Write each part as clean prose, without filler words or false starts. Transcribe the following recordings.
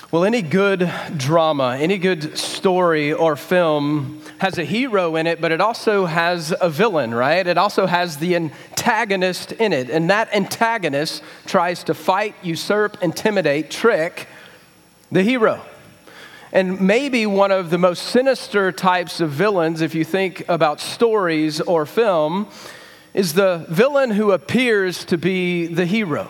Well, any good drama, any good story or film has a hero in it, but it also has a villain, right? It also has the antagonist in it. And that antagonist tries to fight, usurp, intimidate, trick the hero. And maybe one of the most sinister types of villains, if you think about stories or film, is the villain who appears to be the hero,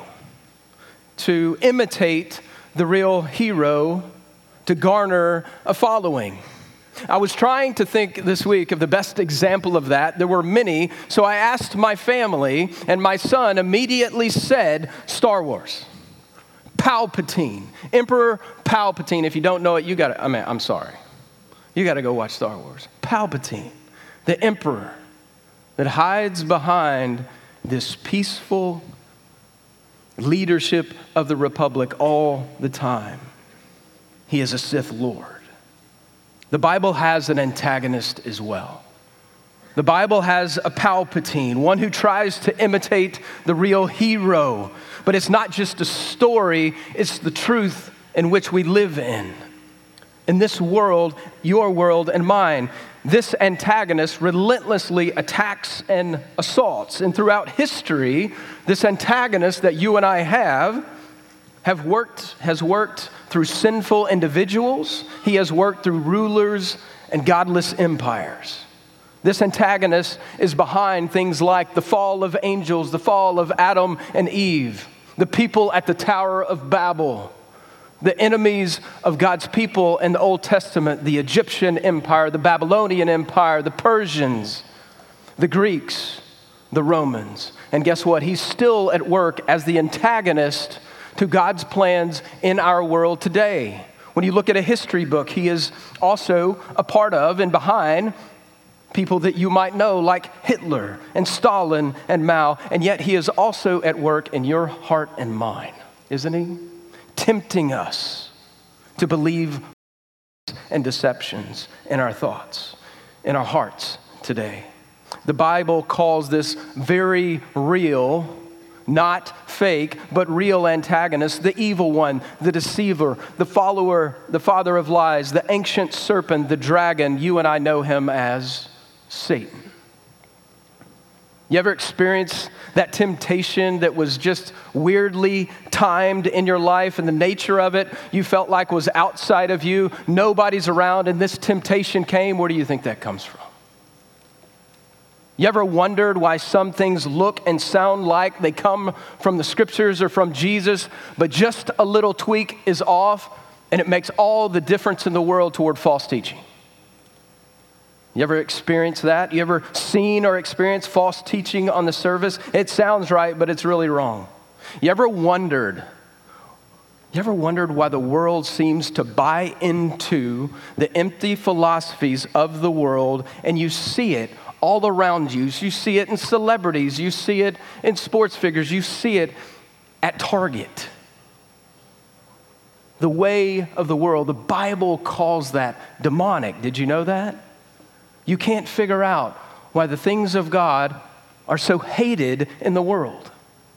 to imitate the real hero, to garner a following. I was trying to think this week of the best example of that. There were many, so I asked my family, and my son immediately said Star Wars. Palpatine, Emperor Palpatine. If you don't know it, I'm sorry. You got to go watch Star Wars. Palpatine, the emperor that hides behind this peaceful leadership of the Republic all the time. He is a Sith Lord. The Bible has an antagonist as well. The Bible has a Palpatine, one who tries to imitate the real hero. But it's not just a story, it's the truth in which we live in. In this world, your world and mine, this antagonist relentlessly attacks and assaults. And throughout history, this antagonist that you and I has worked through sinful individuals. He has worked through rulers and godless empires. This antagonist is behind things like the fall of angels, the fall of Adam and Eve, the people at the Tower of Babel, the enemies of God's people in the Old Testament, the Egyptian Empire, the Babylonian Empire, the Persians, the Greeks, the Romans. And guess what? He's still at work as the antagonist to God's plans in our world today. When you look at a history book, he is also a part of and behind people that you might know like Hitler and Stalin and Mao, and yet he is also at work in your heart and mind, isn't he? Tempting us to believe and deceptions in our thoughts, in our hearts today. The Bible calls this very real, not fake, but real antagonist, the evil one, the deceiver, the follower, the father of lies, the ancient serpent, the dragon. You and I know him as Satan. You ever experienced that temptation that was just weirdly timed in your life, and the nature of it you felt like was outside of you, nobody's around, and this temptation came? Where do you think that comes from? You ever wondered why some things look and sound like they come from the scriptures or from Jesus, but just a little tweak is off, and it makes all the difference in the world toward false teaching? You ever experienced that? You ever seen or experienced false teaching on the surface? It sounds right, but it's really wrong. You ever wondered why the world seems to buy into the empty philosophies of the world, and you see it all around you? You see it in celebrities. You see it in sports figures. You see it at Target. The way of the world, the Bible calls that demonic. Did you know that? You can't figure out why the things of God are so hated in the world.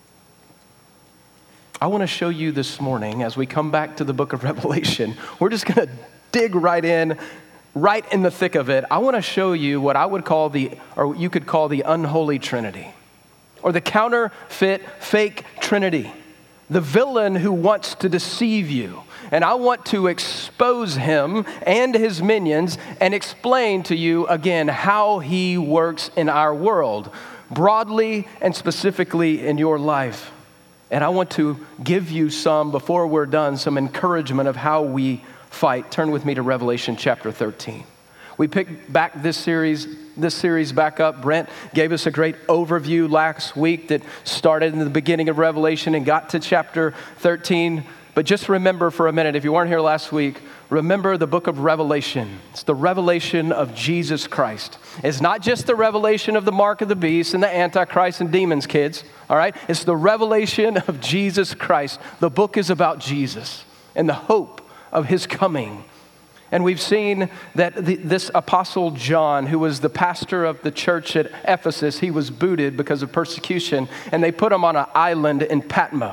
I want to show you this morning as we come back to the book of Revelation. We're just going to dig right in the thick of it. I want to show you what I would call or you could call the unholy trinity, or the counterfeit fake trinity. The villain who wants to deceive you. And I want to expose him and his minions and explain to you again how he works in our world, broadly and specifically in your life. And I want to give you before we're done, some encouragement of how we fight. Turn with me to Revelation chapter 13. We picked back this series back up. Brent gave us a great overview last week that started in the beginning of Revelation and got to chapter 13. But just remember for a minute, if you weren't here last week, remember the book of Revelation. It's the revelation of Jesus Christ. It's not just the revelation of the mark of the beast and the Antichrist and demons, kids. All right? It's the revelation of Jesus Christ. The book is about Jesus and the hope of his coming. And we've seen that this apostle John, who was the pastor of the church at Ephesus, he was booted because of persecution, and they put him on an island in Patmos.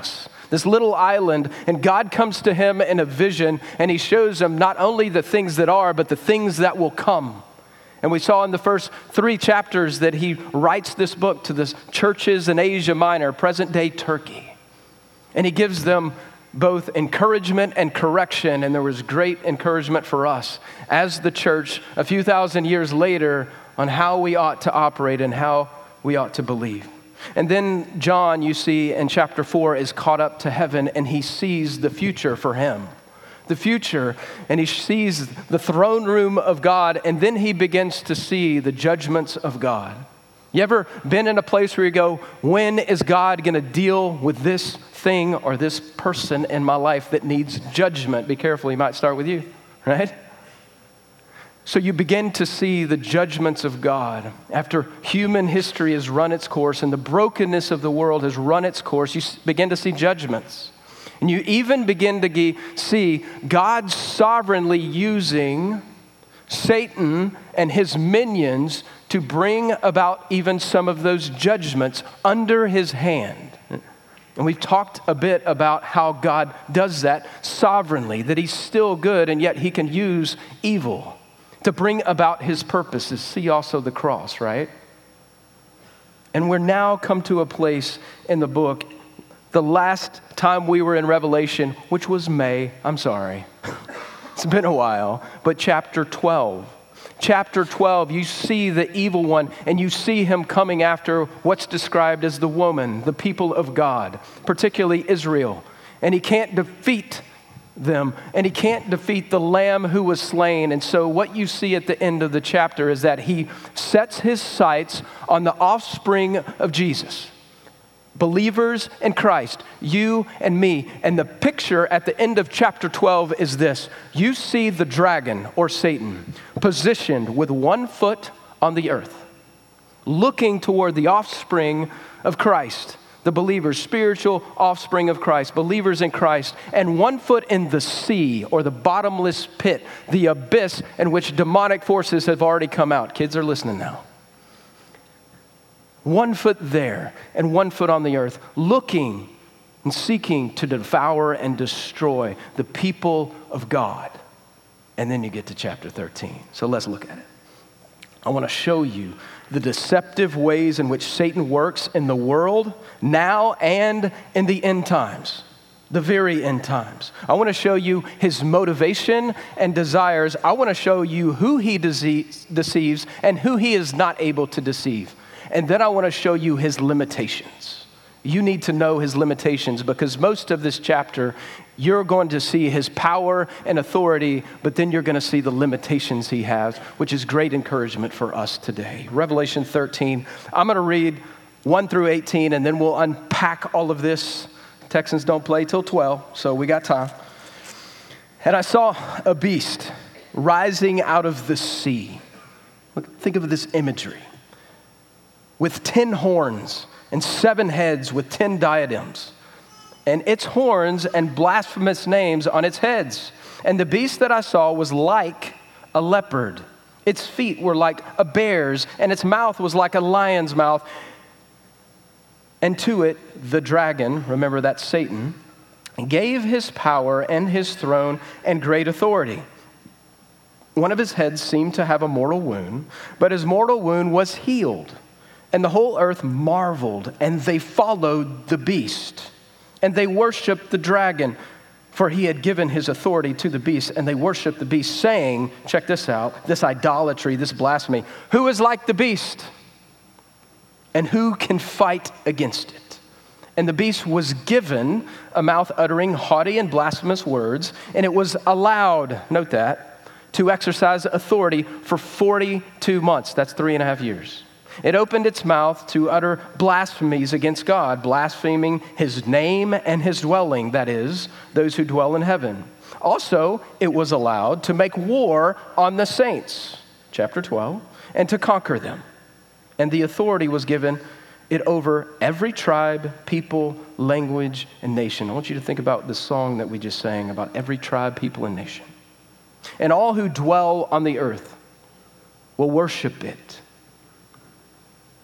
this little island, and God comes to him in a vision, and he shows him not only the things that are, but the things that will come. And we saw in the first 3 chapters that he writes this book to the churches in Asia Minor, present-day Turkey. And he gives them both encouragement and correction, and there was great encouragement for us as the church a few thousand years later on how we ought to operate and how we ought to believe. And then John, you see, in chapter 4 is caught up to heaven, and he sees the future for him. The future, and he sees the throne room of God, and then he begins to see the judgments of God. You ever been in a place where you go, when is God going to deal with this thing or this person in my life that needs judgment? Be careful, he might start with you, right? So you begin to see the judgments of God. After human history has run its course and the brokenness of the world has run its course, you begin to see judgments. And you even begin to see God sovereignly using Satan and his minions to bring about even some of those judgments under his hand. And we've talked a bit about how God does that sovereignly, that he's still good and yet he can use evil to bring about his purposes. See also the cross, right? And we're now come to a place in the book, the last time we were in Revelation, which was May, I'm sorry. It's been a while, but chapter 12. Chapter 12, you see the evil one, and you see him coming after what's described as the woman, the people of God, particularly Israel. And he can't defeat them, and he can't defeat the Lamb who was slain. And so what you see at the end of the chapter is that he sets his sights on the offspring of Jesus. Believers in Christ, you and me. And the picture at the end of chapter 12 is this. You see the dragon, or Satan, positioned with one foot on the earth, looking toward the offspring of Christ, the believers, spiritual offspring of Christ, believers in Christ, and one foot in the sea, or the bottomless pit, the abyss in which demonic forces have already come out. Kids are listening now. One foot there and one foot on the earth, looking and seeking to devour and destroy the people of God. And then you get to chapter 13. So let's look at it. I want to show you the deceptive ways in which Satan works in the world now and in the end times, the very end times. I want to show you his motivation and desires. I want to show you who he deceives and who he is not able to deceive. And then I want to show you his limitations. You need to know his limitations because most of this chapter, you're going to see his power and authority, but then you're going to see the limitations he has, which is great encouragement for us today. Revelation 13, I'm going to read 1 through 18, and then we'll unpack all of this. Texans don't play till 12, so we got time. And I saw a beast rising out of the sea. Look, think of this imagery. With 10 horns and 7 heads with 10 diadems, and its horns and blasphemous names on its heads. And the beast that I saw was like a leopard. Its feet were like a bear's, and its mouth was like a lion's mouth. And to it, the dragon, remember that's Satan, gave his power and his throne and great authority. One of his heads seemed to have a mortal wound, but his mortal wound was healed. And the whole earth marveled, and they followed the beast. And they worshiped the dragon, for he had given his authority to the beast. And they worshiped the beast, saying, check this out, this idolatry, this blasphemy. Who is like the beast? And who can fight against it? And the beast was given a mouth uttering haughty and blasphemous words, and it was allowed, note that, to exercise authority for 42 months. That's 3.5 years. It opened its mouth to utter blasphemies against God, blaspheming his name and his dwelling, that is, those who dwell in heaven. Also, it was allowed to make war on the saints, chapter 12, and to conquer them. And the authority was given it over every tribe, people, language, and nation. I want you to think about the song that we just sang about every tribe, people, and nation. And all who dwell on the earth will worship it.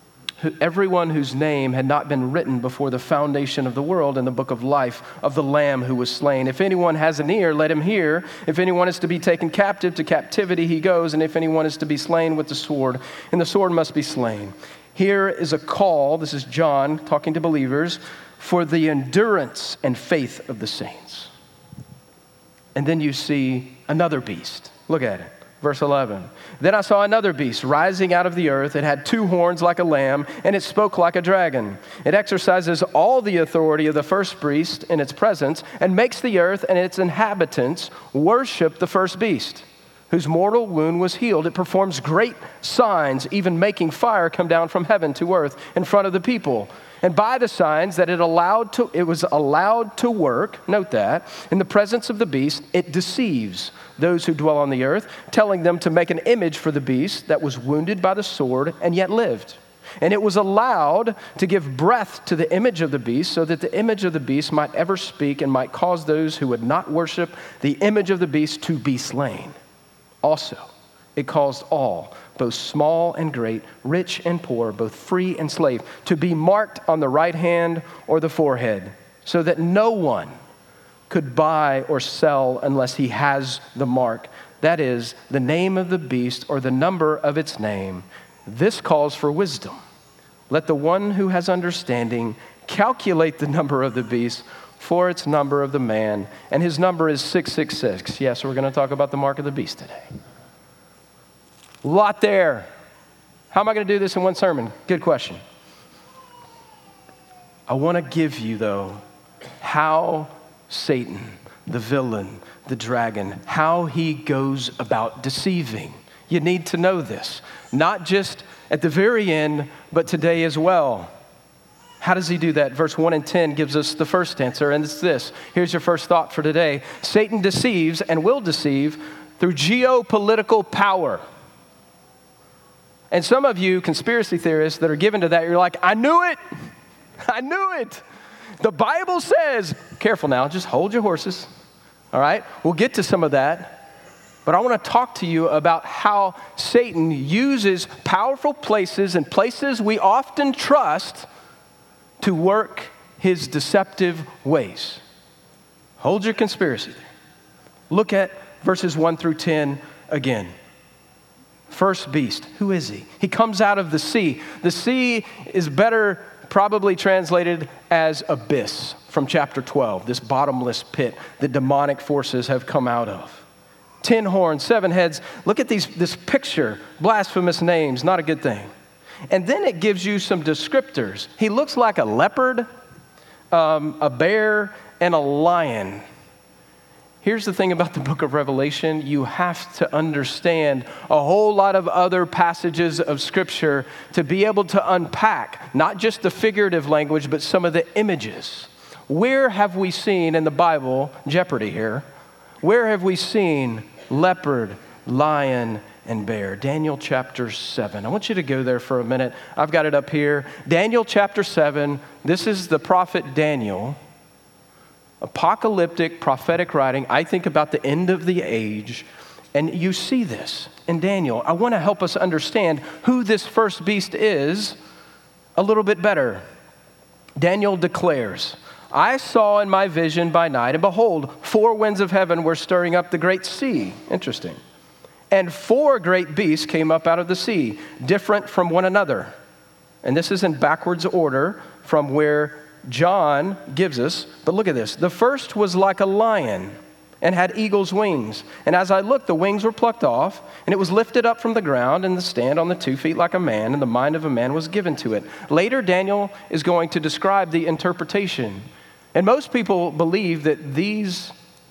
everyone whose name had not been written before the foundation of the world in the book of life of the Lamb who was slain. If anyone has an ear, let him hear. If anyone is to be taken captive, to captivity he goes. And if anyone is to be slain with the sword, and the sword must be slain. Here is a call, this is John talking to believers, for the endurance and faith of the saints. And then you see another beast. Look at it. Verse 11, then I saw another beast rising out of the earth. It had 2 horns like a lamb, and it spoke like a dragon. It exercises all the authority of the first beast in its presence, and makes the earth and its inhabitants worship the first beast, whose mortal wound was healed. It performs great signs, even making fire come down from heaven to earth in front of the people. And by the signs that it was allowed to work, note that, in the presence of the beast, it deceives those who dwell on the earth, telling them to make an image for the beast that was wounded by the sword and yet lived. And it was allowed to give breath to the image of the beast, so that the image of the beast might ever speak and might cause those who would not worship the image of the beast to be slain. Also, it caused all, both small and great, rich and poor, both free and slave, to be marked on the right hand or the forehead, so that no one could buy or sell unless he has the mark, that is, the name of the beast or the number of its name. This calls for wisdom. Let the one who has understanding calculate the number of the beast, for its number of the man, and his number is 666. Yes, we're going to talk about the mark of the beast today. Lot there. How am I going to do this in one sermon? Good question. I want to give you, though, how Satan, the villain, the dragon, how he goes about deceiving. You need to know this, not just at the very end, but today as well. How does he do that? Verse 1 and 10 gives us the first answer, and it's this. Here's your first thought for today. Satan deceives and will deceive through geopolitical power. And some of you conspiracy theorists that are given to that, you're like, I knew it. I knew it. The Bible says, careful now, just hold your horses. All right? We'll get to some of that. But I want to talk to you about how Satan uses powerful places and places we often trust to work his deceptive ways. Hold your conspiracy there. Look at verses 1 through 10 again. First beast, who is he? He comes out of the sea. The sea is better probably translated as abyss from chapter 12, this bottomless pit that demonic forces have come out of. 10 horns, 7 heads. Look at this picture, blasphemous names, not a good thing. And then it gives you some descriptors. He looks like a leopard, a bear, and a lion. Here's the thing about the book of Revelation. You have to understand a whole lot of other passages of Scripture to be able to unpack, not just the figurative language, but some of the images. Where have we seen in the Bible, Jeopardy here, where have we seen leopard, lion, and bear? Daniel chapter 7. I want you to go there for a minute. I've got it up here. Daniel chapter 7. This is the prophet Daniel. Apocalyptic, prophetic writing. I think about the end of the age. And you see this in Daniel. I want to help us understand who this first beast is a little bit better. Daniel declares, I saw in my vision by night, and behold, 4 winds of heaven were stirring up the great sea. Interesting. And 4 great beasts came up out of the sea, different from one another. And this is in backwards order from where John gives us. But look at this. The first was like a lion and had eagle's wings. And as I looked, the wings were plucked off, and it was lifted up from the ground and stand on the 2 feet like a man, and the mind of a man was given to it. Later, Daniel is going to describe the interpretation. And most people believe that these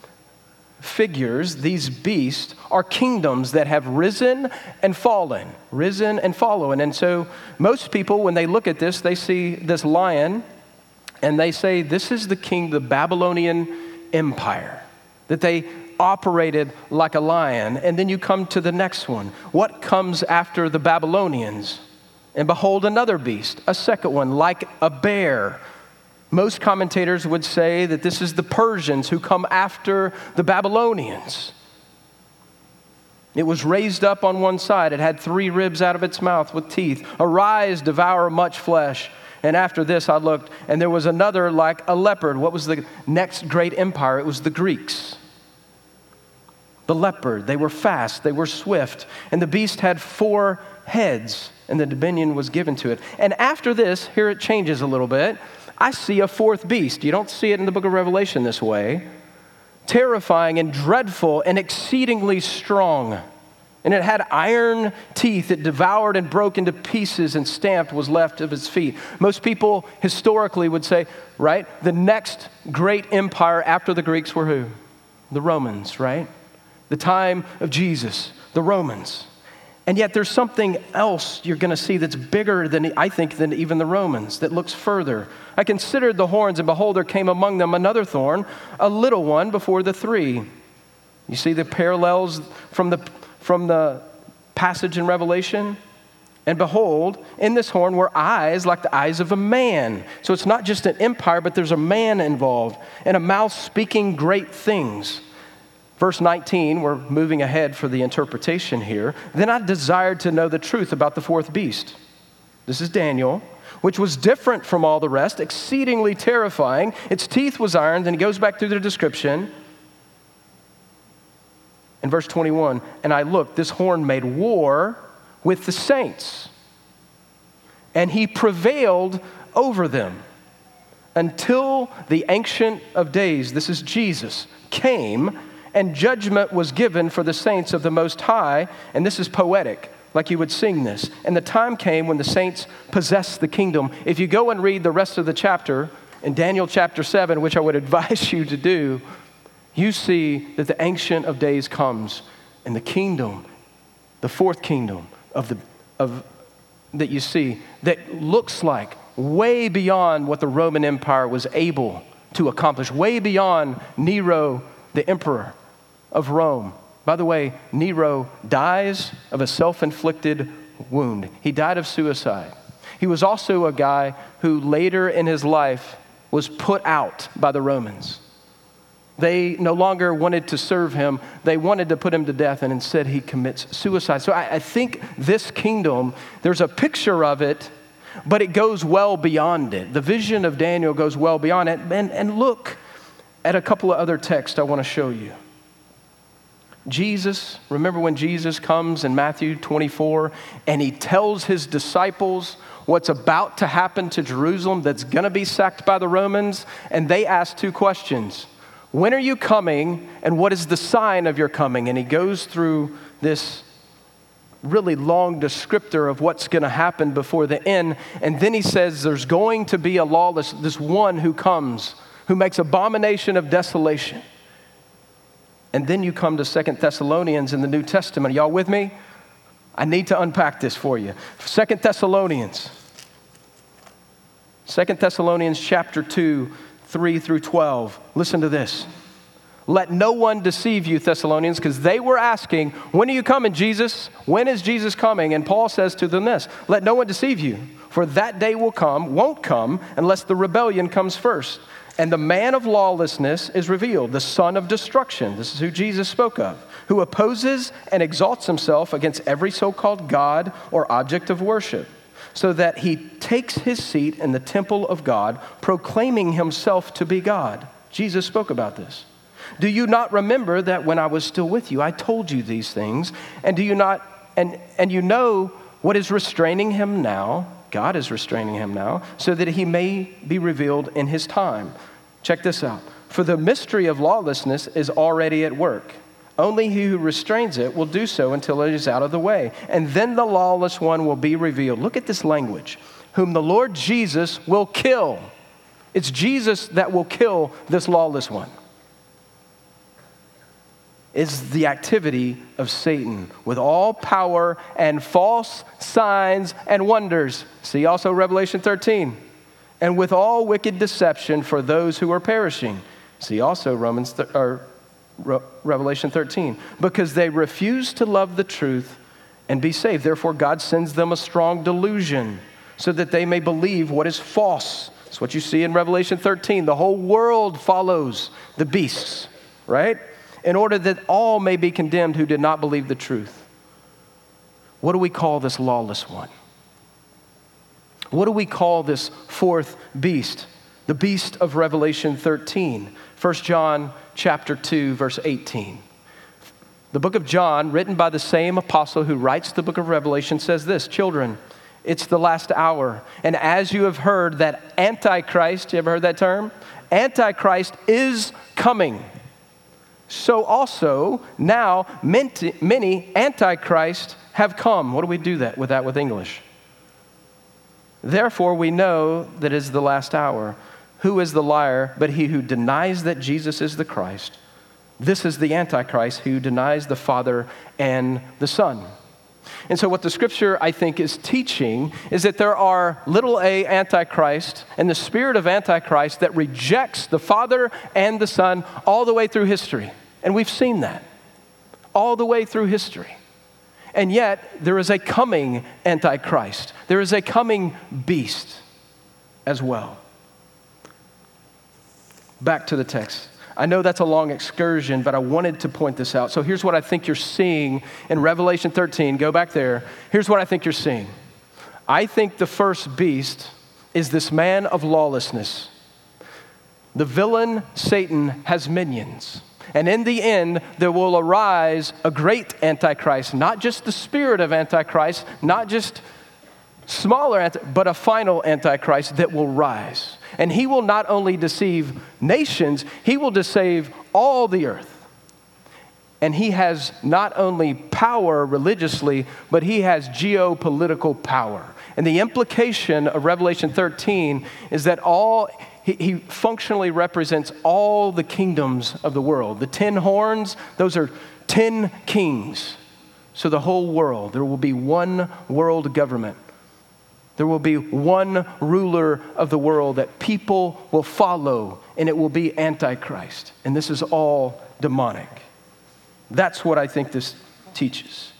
figures, these beasts, are kingdoms that have risen and fallen. And so most people, when they look at this, they see this lion, and they say, this is the Babylonian Empire, that they operated like a lion. And then you come to the next one. What comes after the Babylonians? And behold, another beast, a second one, like a bear. Most commentators would say that this is the Persians who come after the Babylonians. It was raised up on one side. It had 3 ribs out of its mouth with teeth. Arise, devour much flesh. And after this I looked, and there was another like a leopard. What was the next great empire? It was the Greeks. The leopard. They were fast. They were swift. And the beast had 4 heads, and the dominion was given to it. And after this, here it changes a little bit. I see a 4th beast. You don't see it in the book of Revelation this way. Terrifying and dreadful and exceedingly strong. And it had iron teeth. It devoured and broke into pieces, and stamped was left of its feet. Most people historically would say, right, the next great empire after the Greeks were who? The Romans, right? The time of Jesus, the Romans. And yet there's something else you're going to see that's bigger than, I think, than even the Romans, that looks further. I considered the horns, and behold, there came among them another thorn, a little one before the 3. You see the parallels from the passage in Revelation? And behold, in this horn were eyes like the eyes of a man. So it's not just an empire, but there's a man involved, and a mouth speaking great things. Verse 19, we're moving ahead for the interpretation here. Then I desired to know the truth about the 4th beast. This is Daniel, which was different from all the rest, exceedingly terrifying. Its teeth was iron. Then he goes back through the description. In verse 21, and I looked, this horn made war with the saints, and he prevailed over them until the Ancient of Days, this is Jesus, came, and judgment was given for the saints of the Most High. And this is poetic, like you would sing this. And the time came when the saints possessed the kingdom. If you go and read the rest of the chapter, in Daniel chapter 7, which I would advise you to do, you see that the Ancient of Days comes, and the kingdom, the 4th kingdom that you see, that looks like way beyond what the Roman Empire was able to accomplish, way beyond Nero, the emperor of Rome. By the way, Nero dies of a self-inflicted wound. He died of suicide. He was also a guy who later in his life was put out by the Romans. They no longer wanted to serve him. They wanted to put him to death, and instead he commits suicide. So I think this kingdom, there's a picture of it, but it goes well beyond it. The vision of Daniel goes well beyond it. And look at a couple of other texts I want to show you. Jesus, remember when Jesus comes in Matthew 24 and he tells his disciples what's about to happen to Jerusalem that's going to be sacked by the Romans? And they ask 2 questions. When are you coming, and what is the sign of your coming? And he goes through this really long descriptor of what's going to happen before the end. And then he says there's going to be this one who comes, who makes abomination of desolation. And then you come to 2 Thessalonians in the New Testament. Y'all with me? I need to unpack this for you. 2 Thessalonians chapter 2, 3 through 12. Listen to this. Let no one deceive you, Thessalonians, because they were asking, when are you coming, Jesus? When is Jesus coming? And Paul says to them this, let no one deceive you, for that day won't come unless the rebellion comes first. And the man of lawlessness is revealed, the son of destruction. This is who Jesus spoke of, who opposes and exalts himself against every so-called God or object of worship, so that he takes his seat in the temple of God, proclaiming himself to be God. Jesus spoke about this. Do you not remember that when I was still with you, I told you these things? And do you not, and you know what is restraining him now? God is restraining him now, so that he may be revealed in his time. Check this out. For the mystery of lawlessness is already at work. Only he who restrains it will do so until it is out of the way. And then the lawless one will be revealed. Look at this language. Whom the Lord Jesus will kill. It's Jesus that will kill this lawless one. Is the activity of Satan with all power and false signs and wonders. See also Revelation 13. And with all wicked deception for those who are perishing. See also Revelation 13. Because they refuse to love the truth and be saved. Therefore God sends them a strong delusion so that they may believe what is false. That's what you see in Revelation 13. The whole world follows the beasts, right? in order that all may be condemned who did not believe the truth. What do we call this lawless one? What do we call this fourth beast? The beast of Revelation 13. 1 John chapter 2, verse 18. The book of John, written by the same apostle who writes the book of Revelation, says this: children, it's the last hour. And as you have heard that Antichrist, you ever heard that term? Antichrist is coming. So also now many Antichrists have come. What do we do with English? Therefore we know that it is the last hour. Who is the liar but he who denies that Jesus is the Christ? This is the Antichrist who denies the Father and the Son. And so what the scripture, I think, is teaching is that there are little a Antichrist and the spirit of Antichrist that rejects the Father and the Son all the way through history. And we've seen that all the way through history. And yet there is a coming Antichrist. There is a coming beast as well. Back to the text. I know that's a long excursion, but I wanted to point this out. So here's what I think you're seeing in Revelation 13. Go back there. Here's what I think you're seeing. I think the first beast is this man of lawlessness. The villain, Satan, has minions. And in the end, there will arise a great Antichrist, not just the spirit of Antichrist, not just smaller, but a final Antichrist that will rise. And he will not only deceive nations, he will deceive all the earth. And he has not only power religiously, but he has geopolitical power. And the implication of Revelation 13 is that he functionally represents all the kingdoms of the world. The 10 horns, those are 10 kings. So the whole world, there will be one world government. There will be one ruler of the world that people will follow, and it will be Antichrist. And this is all demonic. That's what I think this teaches.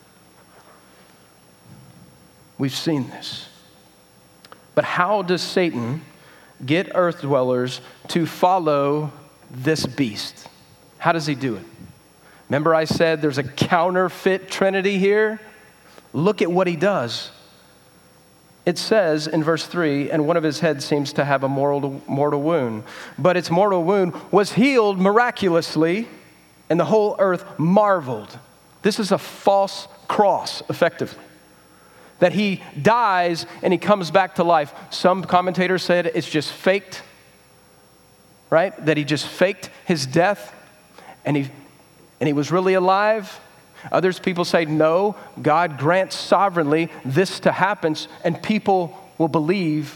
We've seen this. But how does Satan get earth dwellers to follow this beast? How does he do it? Remember I said there's a counterfeit trinity here? Look at what he does. It says in verse 3, and one of his heads seems to have a mortal wound, but its mortal wound was healed miraculously, and the whole earth marveled. This is a false cross, effectively. That he dies and he comes back to life. Some commentators said it's just faked, right? That he just faked his death and he was really alive. Others people say, no, God grants sovereignly this to happen, and people will believe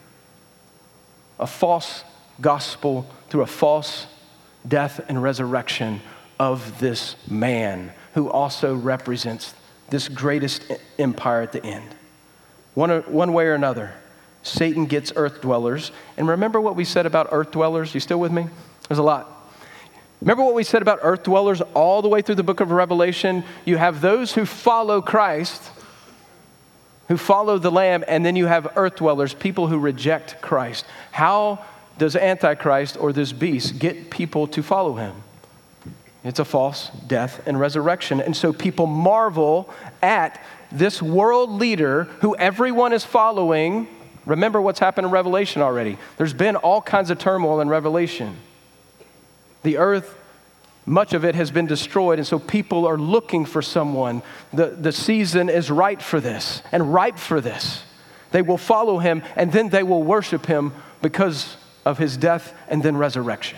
a false gospel through a false death and resurrection of this man who also represents this greatest empire at the end. One way or another, Satan gets earth dwellers. And remember what we said about earth dwellers? You still with me? There's a lot. Remember what we said about earth dwellers all the way through the book of Revelation? You have those who follow Christ, who follow the Lamb, and then you have earth dwellers, people who reject Christ. How does Antichrist or this beast get people to follow him? It's a false death and resurrection. And so people marvel at this world leader who everyone is following. Remember what's happened in Revelation already. There's been all kinds of turmoil in Revelation. The earth, much of it has been destroyed, and so people are looking for someone. The season is right for this and ripe for this. They will follow him, and then they will worship him because of his death and then resurrection.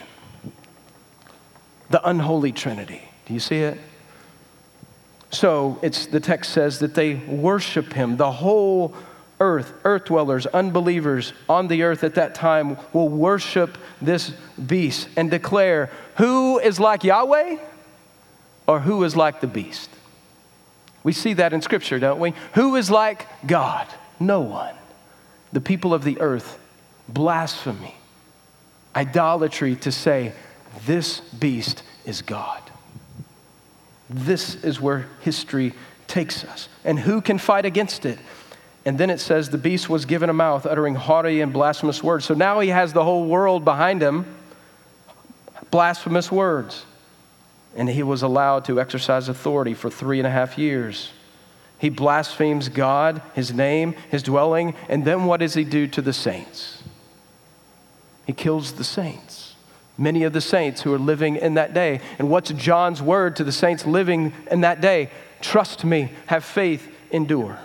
The unholy trinity. Do you see it? So the text says that they worship him. The whole earth dwellers, unbelievers on the earth at that time will worship this beast and declare, who is like Yahweh or who is like the beast? We see that in Scripture, don't we? Who is like God? No one. The people of the earth, blasphemy, idolatry to say, this beast is God. This is where history takes us. And who can fight against it? And then it says the beast was given a mouth, uttering haughty and blasphemous words. So now he has the whole world behind him. Blasphemous words. and he was allowed to exercise authority for 3.5 years. He blasphemes God, his name, his dwelling, and then what does he do to the saints? He kills the saints, many of the saints who are living in that day. And what's John's word to the saints living in that day? Trust me, have faith, endure.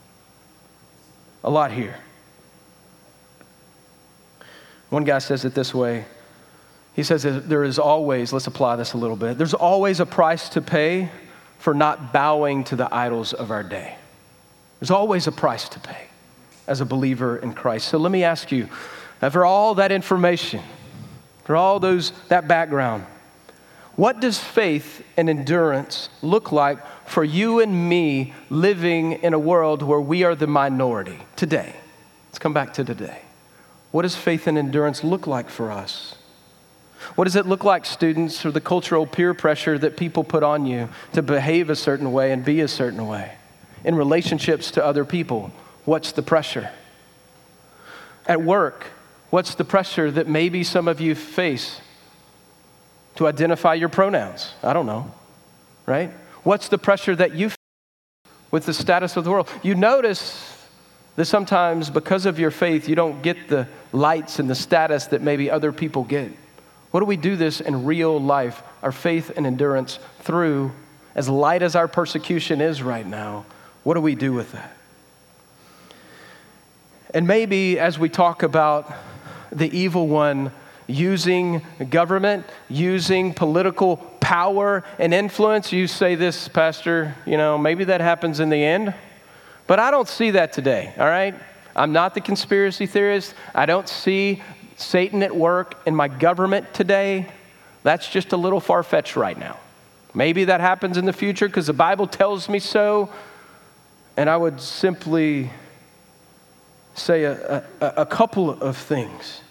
A lot here. One guy says it this way. He says that there is always, let's apply this a little bit, there's always a price to pay for not bowing to the idols of our day. There's always a price to pay as a believer in Christ. So let me ask you, for all that information, for all that background, what does faith and endurance look like for you and me living in a world where we are the minority today? Let's come back to today. What does faith and endurance look like for us? What does it look like, students, for the cultural peer pressure that people put on you to behave a certain way and be a certain way? In relationships to other people, what's the pressure? At work, what's the pressure that maybe some of you face to identify your pronouns? I don't know, right? What's the pressure that you face with the status of the world? You notice that sometimes because of your faith, you don't get the lights and the status that maybe other people get. What do we do this in real life, our faith and endurance through, as light as our persecution is right now, what do we do with that? And maybe as we talk about the evil one using government, using political power and influence, you say this, Pastor, maybe that happens in the end, but I don't see that today, all right? I'm not the conspiracy theorist. I don't see Satan at work in my government today. That's just a little far-fetched right now. Maybe that happens in the future because the Bible tells me so. And I would simply say a couple of things.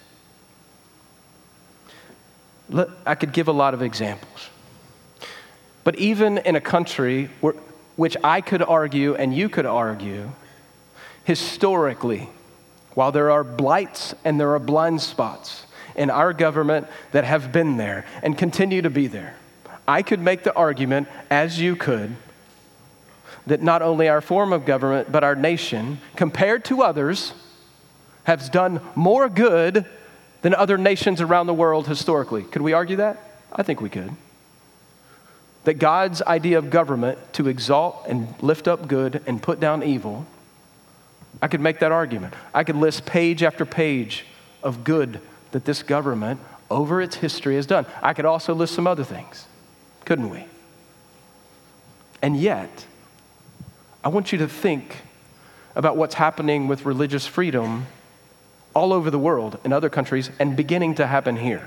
I could give a lot of examples. But even in a country which I could argue and you could argue, historically, while there are blights and there are blind spots in our government that have been there and continue to be there, I could make the argument, as you could, that not only our form of government, but our nation, compared to others, has done more good than other nations around the world historically. Could we argue that? I think we could. That God's idea of government to exalt and lift up good and put down evil, I could make that argument. I could list page after page of good that this government over its history has done. I could also list some other things, couldn't we? And yet, I want you to think about what's happening with religious freedom all over the world in other countries and beginning to happen here.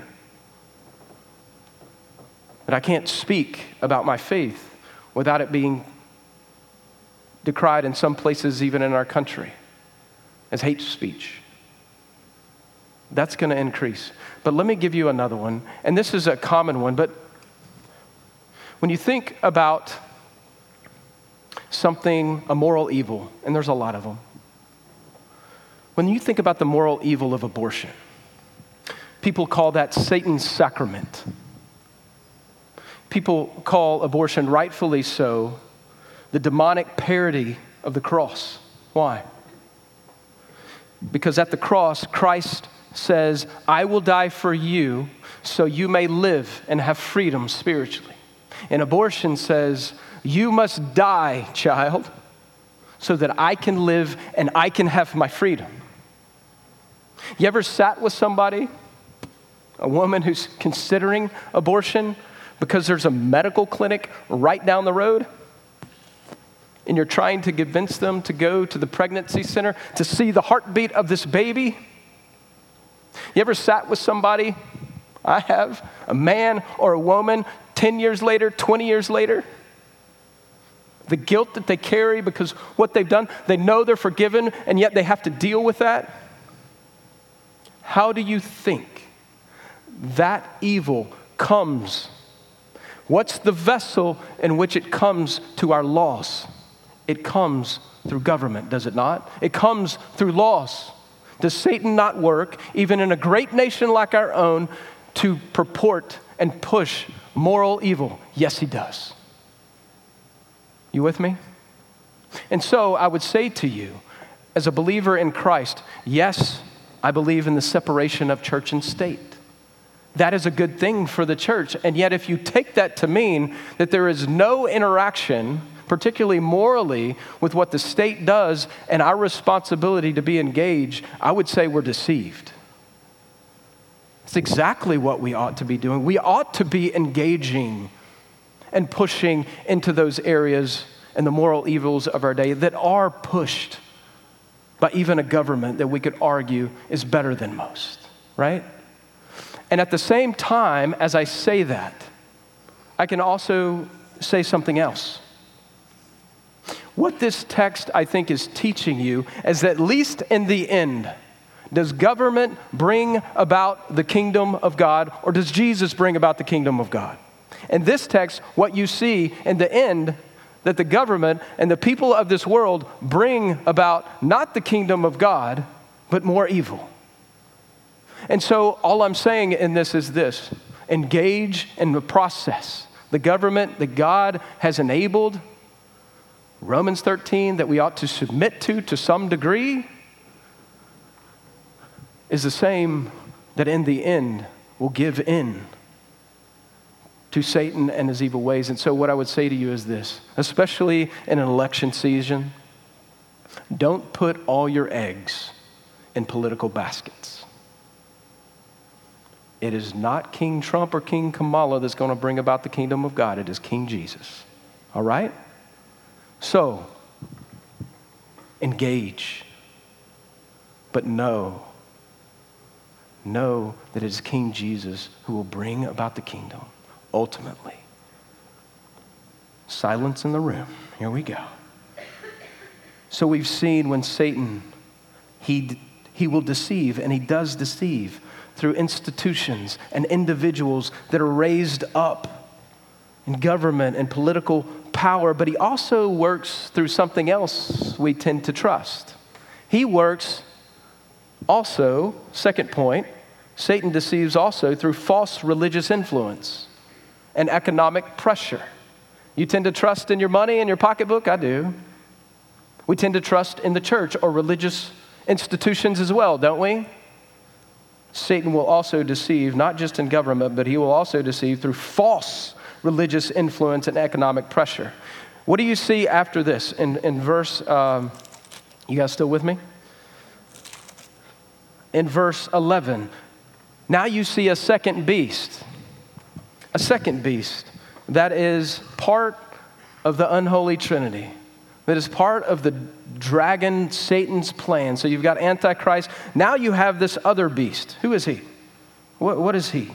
But I can't speak about my faith without it being decried in some places, even in our country, as hate speech. That's going to increase. But let me give you another one, and this is a common one, but when you think about something, a moral evil, and there's a lot of them, when you think about the moral evil of abortion, people call that Satan's sacrament. People call abortion, rightfully so, the demonic parody of the cross. Why? Because at the cross, Christ says, I will die for you so you may live and have freedom spiritually. And abortion says, you must die, child, so that I can live and I can have my freedom. You ever sat with somebody, a woman who's considering abortion because there's a medical clinic right down the road? And you're trying to convince them to go to the pregnancy center to see the heartbeat of this baby? You ever sat with somebody, I have, a man or a woman, 10 years later, 20 years later? The guilt that they carry because what they've done, they know they're forgiven, and yet they have to deal with that. How do you think that evil comes? What's the vessel in which it comes to our loss? It comes through government, does it not? It comes through laws. Does Satan not work, even in a great nation like our own, to purport and push moral evil? Yes, he does. You with me? And so I would say to you, as a believer in Christ, yes, I believe in the separation of church and state. That is a good thing for the church. And yet if you take that to mean that there is no interaction, particularly morally, with what the state does and our responsibility to be engaged, I would say we're deceived. It's exactly what we ought to be doing. We ought to be engaging and pushing into those areas and the moral evils of our day that are pushed by even a government that we could argue is better than most, right? And at the same time, as I say that, I can also say something else. What this text, I think, is teaching you is that at least in the end, does government bring about the kingdom of God, or does Jesus bring about the kingdom of God? In this text, what you see in the end, that the government and the people of this world bring about not the kingdom of God, but more evil. And so all I'm saying in this is this: engage in the process. The government that God has enabled, Romans 13, that we ought to submit to some degree, is the same that in the end will give in to Satan and his evil ways. And so what I would say to you is this, especially in an election season, don't put all your eggs in political baskets. It is not King Trump or King Kamala that's going to bring about the kingdom of God. It is King Jesus. All right? So, engage, but know that it is King Jesus who will bring about the kingdom ultimately. Silence in the room. Here we go. So we've seen when Satan, he will deceive, and he does deceive through institutions and individuals that are raised up in government and political power, but he also works through something else we tend to trust. He works also, second point, Satan deceives also through false religious influence and economic pressure. You tend to trust in your money and your pocketbook? I do. We tend to trust in the church or religious institutions as well, don't we? Satan will also deceive, not just in government, but he will also deceive through false religious influence and economic pressure. What do you see after this in verse, you guys still with me? In verse 11, now you see a second beast that is part of the unholy trinity, that is part of the dragon, Satan's plan. So you've got Antichrist. Now you have this other beast. Who is he? What is he?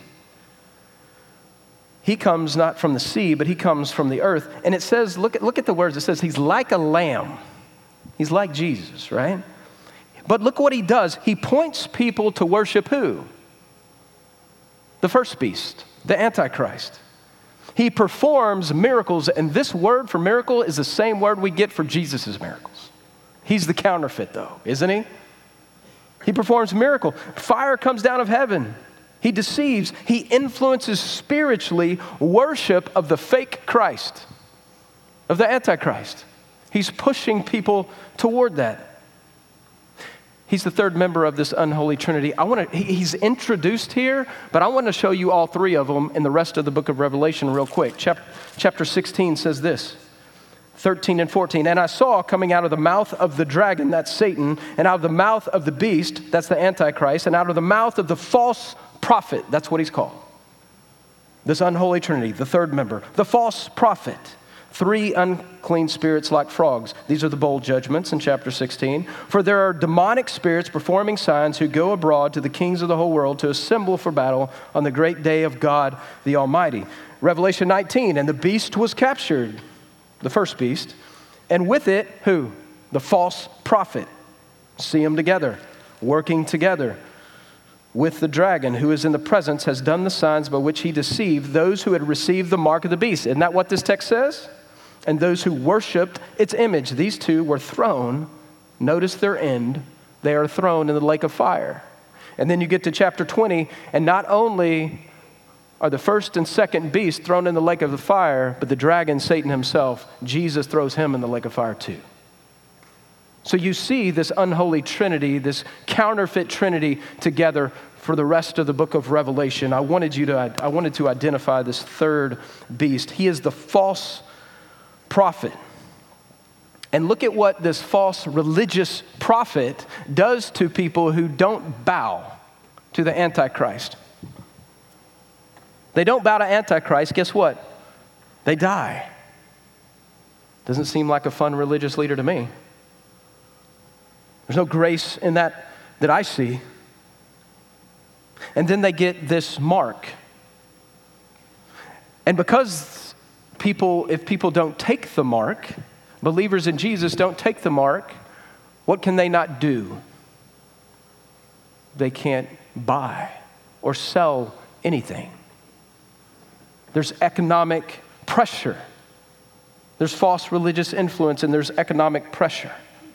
He comes not from the sea, but he comes from the earth. And it says, look at the words. It says he's like a lamb. He's like Jesus, right? But look what he does. He points people to worship who? The first beast, the Antichrist. He performs miracles, and this word for miracle is the same word we get for Jesus' miracles. He's the counterfeit, though, isn't he? He performs miracle. Fire comes down of heaven. He deceives. He influences spiritually worship of the fake Christ, of the Antichrist. He's pushing people toward that. He's the third member of this unholy trinity. He's introduced here, but I want to show you all three of them in the rest of the book of Revelation real quick. Chapter 16 says this, 13 and 14. And I saw coming out of the mouth of the dragon, that's Satan, and out of the mouth of the beast, that's the Antichrist, and out of the mouth of the false prophet, that's what he's called. This unholy trinity, the third member, the false prophet. 3 unclean spirits like frogs. These are the bowl judgments in chapter 16. For there are demonic spirits performing signs who go abroad to the kings of the whole world to assemble for battle on the great day of God the Almighty. Revelation 19, and the beast was captured, the first beast, and with it, who? The false prophet. See them together, working together with the dragon, who is in the presence, has done the signs by which he deceived those who had received the mark of the beast. Isn't that what this text says? And those who worshiped its image. These two were thrown, notice their end, they are thrown in the lake of fire. And then you get to chapter 20, and not only are the first and second beast thrown in the lake of the fire, but the dragon, Satan himself, Jesus throws him in the lake of fire too. So you see this unholy trinity, this counterfeit trinity together for the rest of the book of Revelation. I wanted to identify this third beast. He is the false prophet. And look at what this false religious prophet does to people who don't bow to the Antichrist. They don't bow to Antichrist, guess what? They die. Doesn't seem like a fun religious leader to me. There's no grace in that I see. And then they get this mark. And because if people don't take the mark, believers in Jesus don't take the mark, what can they not do? They can't buy or sell anything. There's economic pressure. There's false religious influence and there's economic pressure.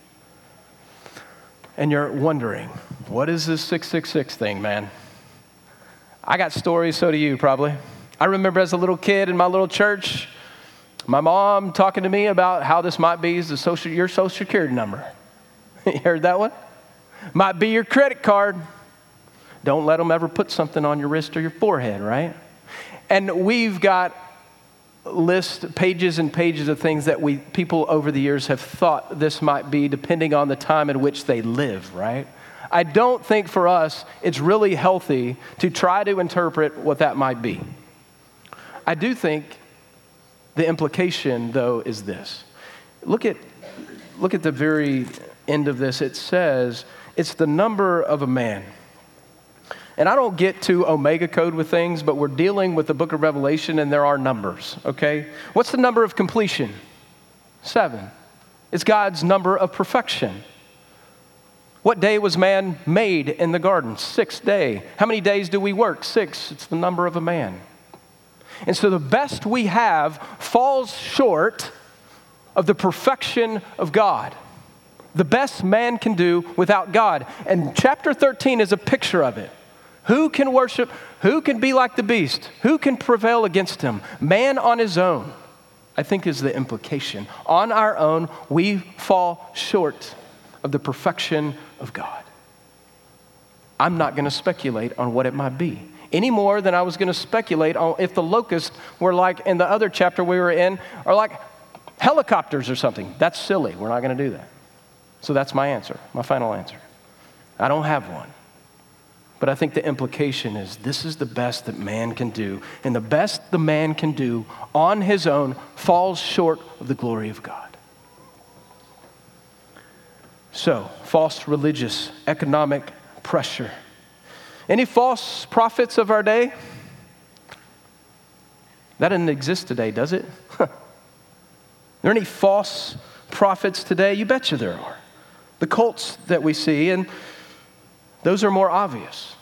And you're wondering, what is this 666 thing, man? I got stories, so do you probably. I remember as a little kid in my little church, my mom talking to me about how this might be your social security number. You heard that one? Might be your credit card. Don't let them ever put something on your wrist or your forehead, right? And we've got pages and pages of things that people over the years have thought this might be depending on the time in which they live, right? I don't think for us it's really healthy to try to interpret what that might be. I do think the implication, though, is this. Look at the very end of this. It says it's the number of a man. And I don't get to Omega code with things, but we're dealing with the book of Revelation and there are numbers, okay? What's the number of completion? 7. It's God's number of perfection. What day was man made in the garden? 6th day. How many days do we work? 6. It's the number of a man. And so the best we have falls short of the perfection of God. The best man can do without God. And chapter 13 is a picture of it. Who can worship? Who can be like the beast? Who can prevail against him? Man on his own, I think is the implication. On our own, we fall short of the perfection of God. I'm not going to speculate on what it might be, any more than I was going to speculate on if the locusts were like in the other chapter we were in, or like helicopters or something. That's silly. We're not going to do that. So that's my answer, my final answer. I don't have one. But I think the implication is this is the best that man can do. And the best the man can do on his own falls short of the glory of God. So, false religious, economic pressure. Any false prophets of our day? That doesn't exist today, does it? Are there any false prophets today? You betcha there are. The cults that we see, and those are more obvious.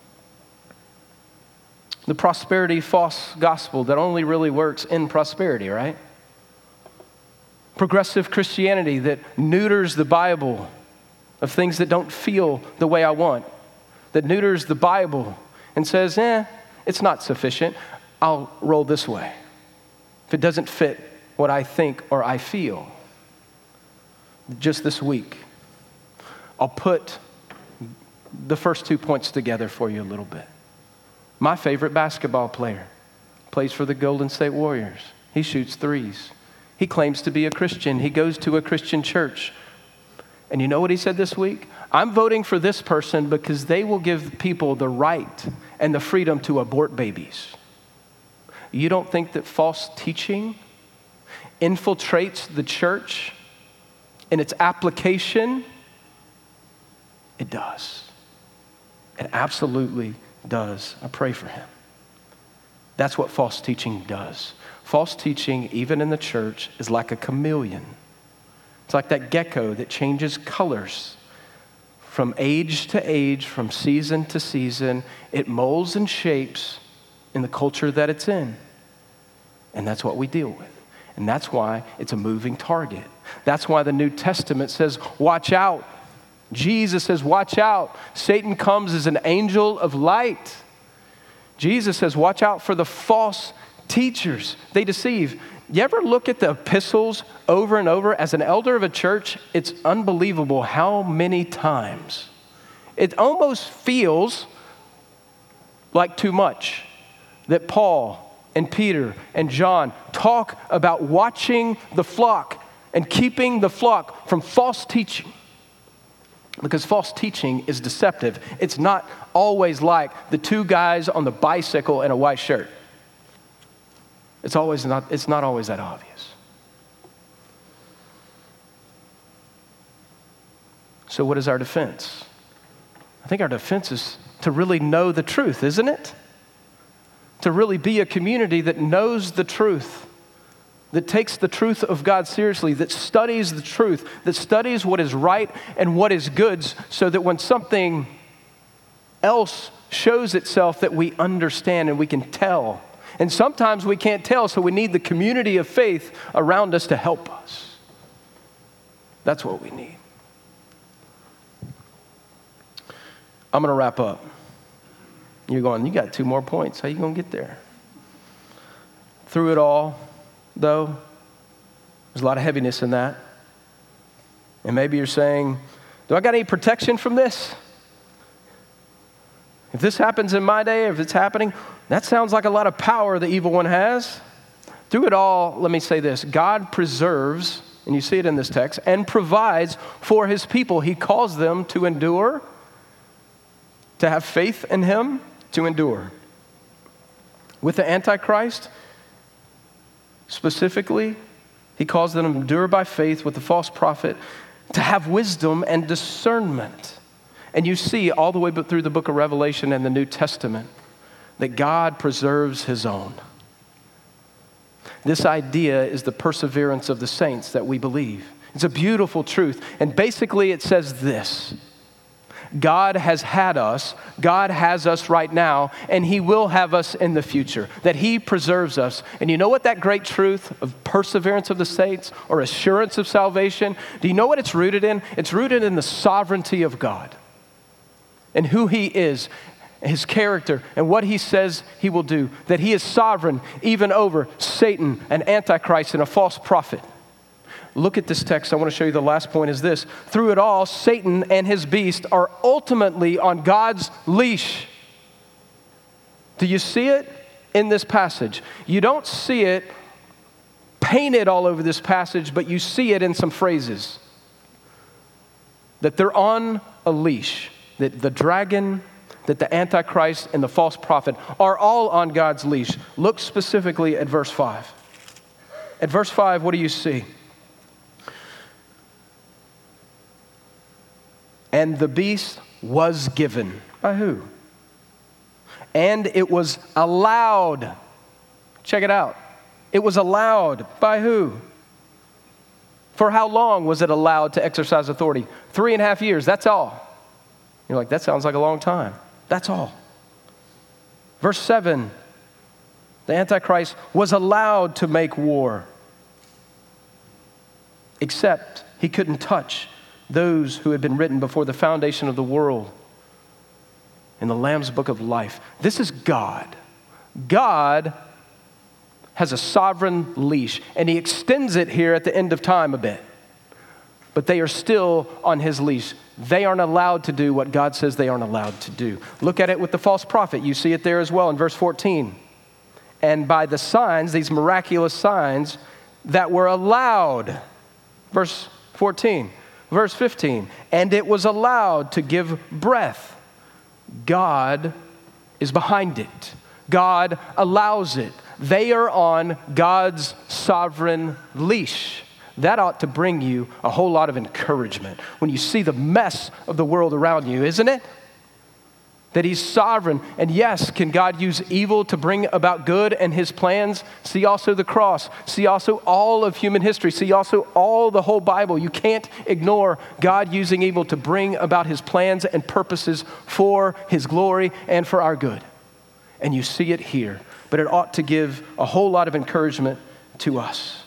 The prosperity false gospel that only really works in prosperity, right? Progressive Christianity that neuters the Bible of things that don't feel the way I want, that neuters the Bible and says, it's not sufficient. I'll roll this way if it doesn't fit what I think or I feel. Just this week, I'll put the first 2 points together for you a little bit. My favorite basketball player plays for the Golden State Warriors. He shoots threes. He claims to be a Christian. He goes to a Christian church. And you know what he said this week? I'm voting for this person because they will give people the right and the freedom to abort babies. You don't think that false teaching infiltrates the church in its application? It does. It absolutely does. I pray for him. That's what false teaching does. False teaching, even in the church, is like a chameleon. It's like that gecko that changes colors from age to age, from season to season. It molds and shapes in the culture that it's in. And that's what we deal with. And that's why it's a moving target. That's why the New Testament says, watch out. Jesus says, watch out. Satan comes as an angel of light. Jesus says, watch out for the false teachers. They deceive. You ever look at the epistles over and over? As an elder of a church, it's unbelievable how many times it almost feels like too much that Paul and Peter and John talk about watching the flock and keeping the flock from false teaching. Because false teaching is deceptive. It's not always like the two guys on the bicycle in a white shirt. It's not always that obvious. So what is our defense? I think our defense is to really know the truth, isn't it? To really be a community that knows the truth, that takes the truth of God seriously, that studies the truth, that studies what is right and what is good, so that when something else shows itself that we understand and we can tell. And sometimes we can't tell, so we need the community of faith around us to help us. That's what we need. I'm going to wrap up. You're going, you got 2 more points. How you going to get there? Through it all, though, there's a lot of heaviness in that. And maybe you're saying, do I got any protection from this? If this happens in my day, if it's happening, that sounds like a lot of power the evil one has. Through it all, let me say this. God preserves, and you see it in this text, and provides for his people. He calls them to endure, to have faith in him, to endure. With the Antichrist, specifically, he calls them to endure by faith with the false prophet, to have wisdom and discernment. And you see all the way through the book of Revelation and the New Testament that God preserves his own. This idea is the perseverance of the saints that we believe. It's a beautiful truth. And basically it says this: God has had us, God has us right now, and he will have us in the future, that he preserves us. And you know what that great truth of perseverance of the saints or assurance of salvation, do you know what it's rooted in? It's rooted in the sovereignty of God and who he is, his character, and what he says he will do, that he is sovereign even over Satan, an antichrist, and a false prophet. Look at this text. I want to show you the last point is this. Through it all, Satan and his beast are ultimately on God's leash. Do you see it in this passage? You don't see it painted all over this passage, but you see it in some phrases. That they're on a leash. That the dragon, that the Antichrist, and the false prophet are all on God's leash. Look specifically at verse 5. At verse 5, what do you see? And the beast was given. By who? And it was allowed. Check it out. It was allowed. By who? For how long was it allowed to exercise authority? 3.5 years. That's all. You're like, that sounds like a long time. That's all. Verse 7. The Antichrist was allowed to make war. Except he couldn't touch those who had been written before the foundation of the world in the Lamb's book of life. This is God. God has a sovereign leash, and he extends it here at the end of time a bit. But they are still on his leash. They aren't allowed to do what God says they aren't allowed to do. Look at it with the false prophet. You see it there as well in verse 14. And by the signs, these miraculous signs that were allowed. Verse 14. Verse 15, and it was allowed to give breath. God is behind it. God allows it. They are on God's sovereign leash. That ought to bring you a whole lot of encouragement when you see the mess of the world around you, isn't it? That he's sovereign. And yes, can God use evil to bring about good and his plans? See also the cross. See also all of human history. See also all the whole Bible. You can't ignore God using evil to bring about his plans and purposes for his glory and for our good. And you see it here. But it ought to give a whole lot of encouragement to us.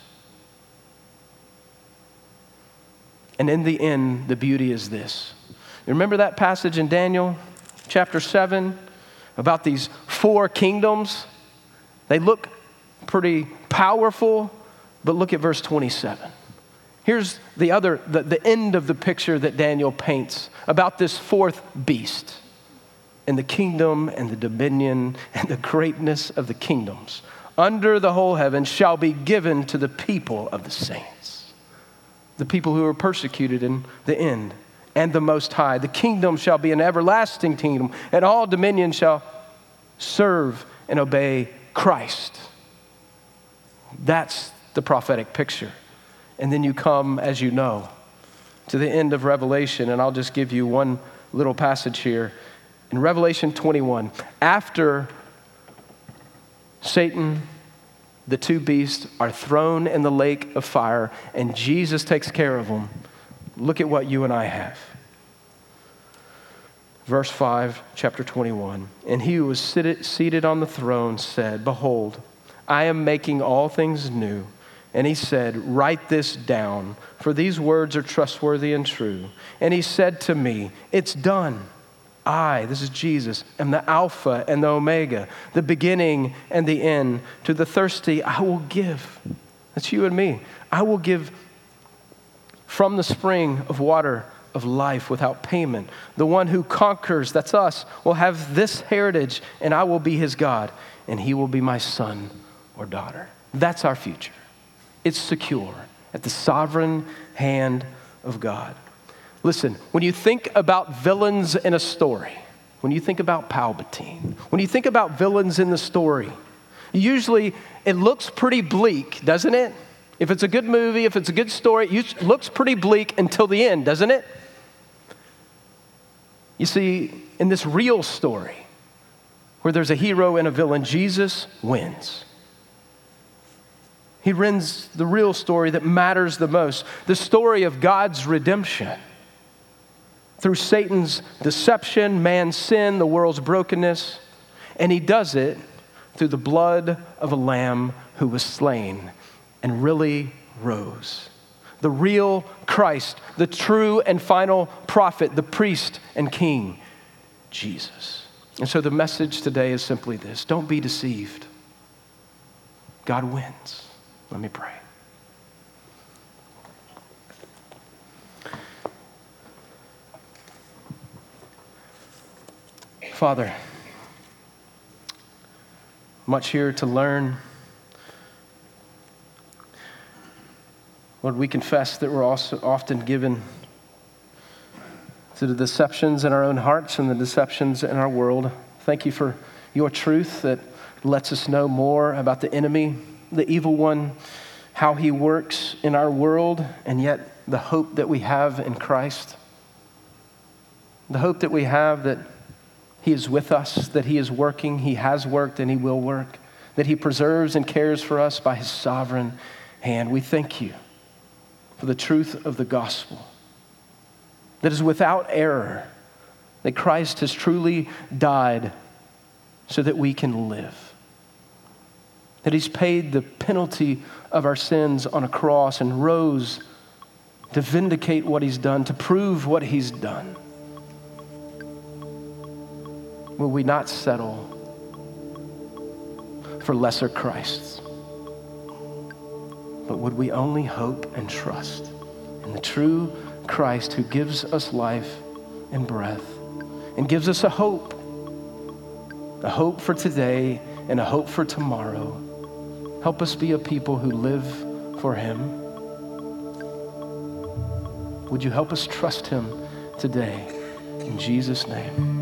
And in the end, the beauty is this. You remember that passage in Daniel? Chapter 7, about these four kingdoms. They look pretty powerful, but look at verse 27. Here's the end of the picture that Daniel paints about this fourth beast. And the kingdom and the dominion and the greatness of the kingdoms under the whole heaven shall be given to the people of the saints, the people who are persecuted in the end, and the Most High. The kingdom shall be an everlasting kingdom, and all dominion shall serve and obey Christ. That's the prophetic picture. And then you come, as you know, to the end of Revelation, and I'll just give you one little passage here. In Revelation 21, after Satan, the two beasts, are thrown in the lake of fire, and Jesus takes care of them, look at what you and I have. Verse 5, chapter 21. And he who was seated on the throne said, behold, I am making all things new. And he said, write this down, for these words are trustworthy and true. And he said to me, it's done. I, this is Jesus, am the Alpha and the Omega, the beginning and the end. To the thirsty, I will give. That's you and me. I will give from the spring of water of life without payment. The one who conquers, that's us, will have this heritage, and I will be his God, and he will be my son or daughter. That's our future. It's secure at the sovereign hand of God. Listen, when you think about villains in a story, when you think about Palpatine, when you think about villains in the story, usually it looks pretty bleak, doesn't it? If it's a good movie, if it's a good story, it looks pretty bleak until the end, doesn't it? You see, in this real story, where there's a hero and a villain, Jesus wins. He wins the real story that matters the most, the story of God's redemption. Through Satan's deception, man's sin, the world's brokenness, and he does it through the blood of a lamb who was slain and really rose. The real Christ, the true and final prophet, the priest and king, Jesus. And so the message today is simply this: don't be deceived. God wins. Let me pray. Father, much here to learn. Lord, we confess that we're also often given to the deceptions in our own hearts and the deceptions in our world. Thank you for your truth that lets us know more about the enemy, the evil one, how he works in our world, and yet the hope that we have in Christ. The hope that we have that he is with us, that he is working, he has worked, and he will work, that he preserves and cares for us by his sovereign hand. We thank you for the truth of the gospel that is without error, that Christ has truly died so that we can live, that he's paid the penalty of our sins on a cross and rose to vindicate what he's done, to prove what he's done. Will we not settle for lesser Christs? But would we only hope and trust in the true Christ who gives us life and breath and gives us a hope for today and a hope for tomorrow. Help us be a people who live for him. Would you help us trust him today? In Jesus' name.